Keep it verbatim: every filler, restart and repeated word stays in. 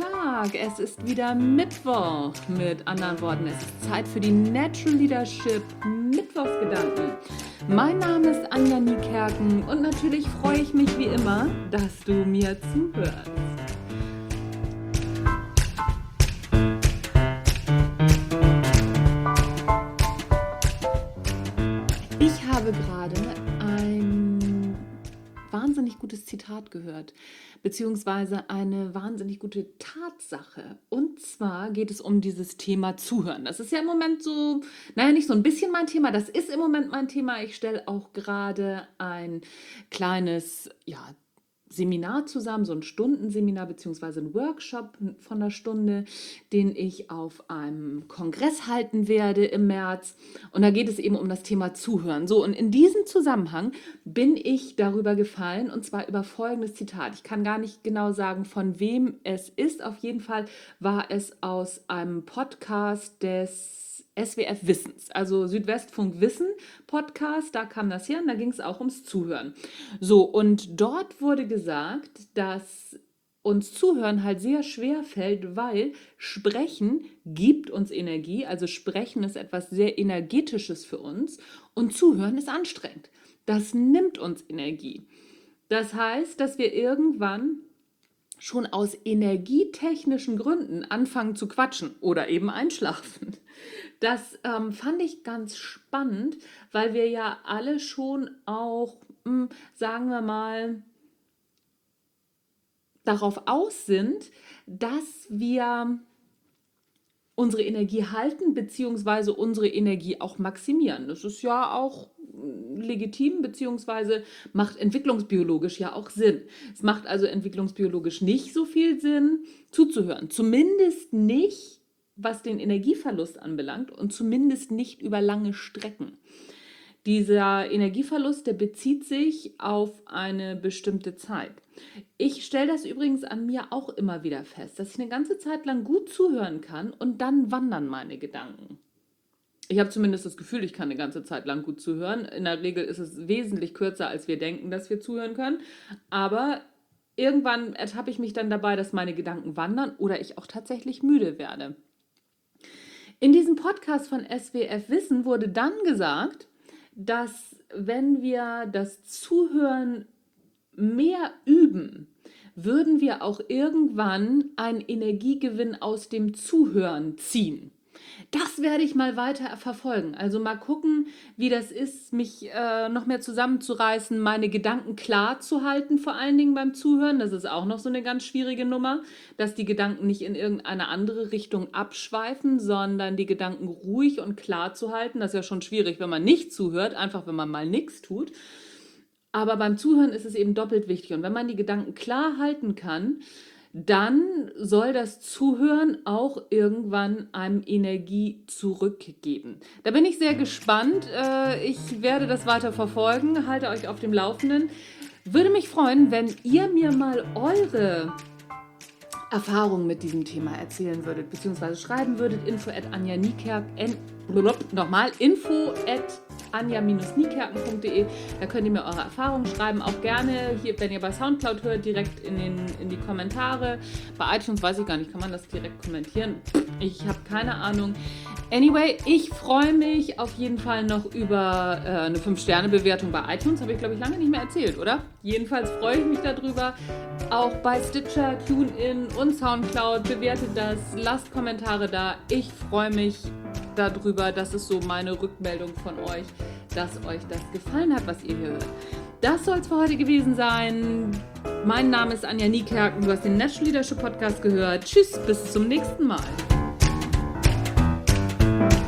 Tag, es ist wieder Mittwoch. Mit anderen Worten, es ist Zeit für die Natural Leadership Mittwochsgedanken. Mein Name ist Anja Niekerken und natürlich freue ich mich wie immer, dass du mir zuhörst. Ich habe gerade ein wahnsinnig gutes Zitat gehört, beziehungsweise eine wahnsinnig gute Tatsache. Und zwar geht es um dieses Thema Zuhören. Das ist ja im Moment so, naja, nicht so ein bisschen mein Thema, das ist im Moment mein Thema. Ich stelle auch gerade ein kleines, ja, Seminar zusammen, so ein Stundenseminar beziehungsweise ein Workshop von einer Stunde, den ich auf einem Kongress halten werde im März. Und da geht es eben um das Thema Zuhören. So, und in diesem Zusammenhang bin ich darüber gefallen, und zwar über folgendes Zitat. Ich kann gar nicht genau sagen, von wem es ist. Auf jeden Fall war es aus einem Podcast des S W F Wissens, also Südwestfunk Wissen Podcast, da kam das her und da ging es auch ums Zuhören. So, und dort wurde gesagt, dass uns Zuhören halt sehr schwer fällt, weil Sprechen gibt uns Energie, also Sprechen ist etwas sehr Energetisches für uns und Zuhören ist anstrengend. Das nimmt uns Energie. Das heißt, dass wir irgendwann schon aus energietechnischen Gründen anfangen zu quatschen oder eben einschlafen. Das ähm, fand ich ganz spannend, weil wir ja alle schon auch, mh, sagen wir mal, darauf aus sind, dass wir unsere Energie halten bzw. unsere Energie auch maximieren. Das ist ja auch legitim bzw. macht entwicklungsbiologisch ja auch Sinn. Es macht also entwicklungsbiologisch nicht so viel Sinn, zuzuhören. Zumindest nicht, was den Energieverlust anbelangt und zumindest nicht über lange Strecken. Dieser Energieverlust, der bezieht sich auf eine bestimmte Zeit. Ich stelle das übrigens an mir auch immer wieder fest, dass ich eine ganze Zeit lang gut zuhören kann und dann wandern meine Gedanken. Ich habe zumindest das Gefühl, ich kann eine ganze Zeit lang gut zuhören. In der Regel ist es wesentlich kürzer, als wir denken, dass wir zuhören können. Aber irgendwann ertappe ich mich dann dabei, dass meine Gedanken wandern oder ich auch tatsächlich müde werde. In diesem Podcast von S W F Wissen wurde dann gesagt, dass wenn wir das Zuhören mehr üben, würden wir auch irgendwann einen Energiegewinn aus dem Zuhören ziehen. Das werde ich mal weiter verfolgen. Also mal gucken, wie das ist, mich äh, noch mehr zusammenzureißen, meine Gedanken klar zu halten, vor allen Dingen beim Zuhören. Das ist auch noch so eine ganz schwierige Nummer, dass die Gedanken nicht in irgendeine andere Richtung abschweifen, sondern die Gedanken ruhig und klar zu halten. Das ist ja schon schwierig, wenn man nicht zuhört, einfach wenn man mal nichts tut. Aber beim Zuhören ist es eben doppelt wichtig. Und wenn man die Gedanken klar halten kann, dann soll das Zuhören auch irgendwann einem Energie zurückgeben. Da bin ich sehr gespannt. Ich werde das weiter verfolgen, halte euch auf dem Laufenden. Würde mich freuen, wenn ihr mir mal eure Erfahrungen mit diesem Thema erzählen würdet, beziehungsweise schreiben würdet, info at anja niekerken, nochmal, info at anja niekerken punkt de. Da könnt ihr mir eure Erfahrungen schreiben, auch gerne hier, wenn ihr bei Soundcloud hört, direkt in, den, in die Kommentare. Bei iTunes weiß ich gar nicht, kann man das direkt kommentieren? Ich habe keine Ahnung. Anyway, ich freue mich auf jeden Fall noch über äh, eine fünf Sterne Bewertung bei iTunes. Habe ich, glaube ich, lange nicht mehr erzählt, oder? Jedenfalls freue ich mich darüber. Auch bei Stitcher, TuneIn und Soundcloud. Bewertet das, lasst Kommentare da. Ich freue mich darüber. Das ist so meine Rückmeldung von euch, dass euch das gefallen hat, was ihr hier hört. Das soll es für heute gewesen sein. Mein Name ist Anja Niekerken. Du hast den Natural Leadership Podcast gehört. Tschüss, bis zum nächsten Mal.